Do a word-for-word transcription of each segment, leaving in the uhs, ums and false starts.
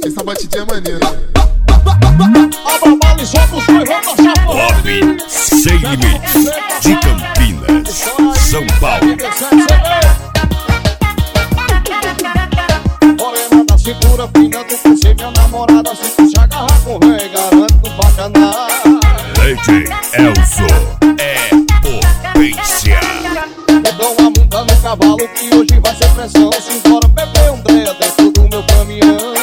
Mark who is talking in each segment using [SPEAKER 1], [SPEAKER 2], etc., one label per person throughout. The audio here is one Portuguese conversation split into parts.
[SPEAKER 1] Essa batidinha é maneira.
[SPEAKER 2] Abra bala e solta os dois, vamos dançar por
[SPEAKER 3] Bob Sem Limites, de Campinas, São Paulo.
[SPEAKER 2] Morena da cintura fina, tu por ser minha namorada. Se tu se agarrar com rei, garanto bacaná.
[SPEAKER 3] D J Elzo é potência.
[SPEAKER 2] Então a monta no cavalo que hoje vai ser pressão. Simbora beber um dreia dentro do meu caminhão.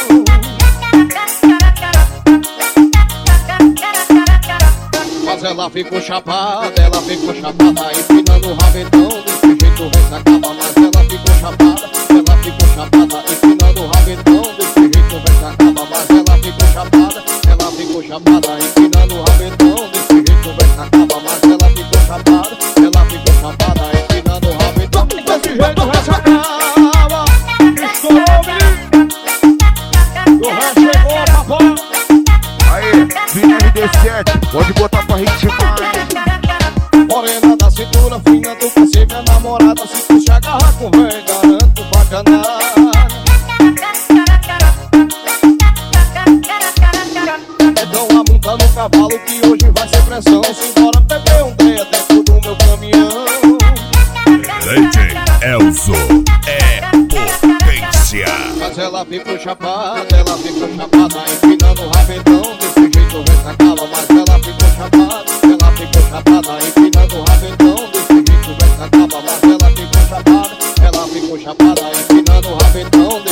[SPEAKER 2] Mas ela ficou chapada, ela ficou chapada, empinando o rabetão. Desse jeito o resto acaba. Mas ela ficou chapada, ela ficou chapada, empinando o rabetão. Desse jeito o resto acaba. Mas ela ficou chapada, ela ficou chapada, empinando o rabetão. Desse jeito o resto acaba. Mas ela ficou chapada, ela ficou chapada, empinando o rabetão. Desse jeito o resto acaba. Estourou, menino. O resto chegou, papai.
[SPEAKER 4] Aê, Vini R D sete, pode botar pra ritmar.
[SPEAKER 2] Morena da cintura fina, tu quer ser minha namorada. Se tu se agarrar com rei, garanto bacaná. Então a monta no cavalo que hoje vai ser pressão. Simbora beber um dreia dentro do meu caminhão.
[SPEAKER 3] D J Elzo é potência.
[SPEAKER 2] Mas ela ficou chapada, ela ficou chapada, empinando o rabetão. Desse jeito o resto acaba. Mas ela ficou chapada, ela ficou chapada, empinando o rabetão. Desse jeito o resto acaba. Mas ela ficou chapada, ela ficou chapada, empinando o rabetão.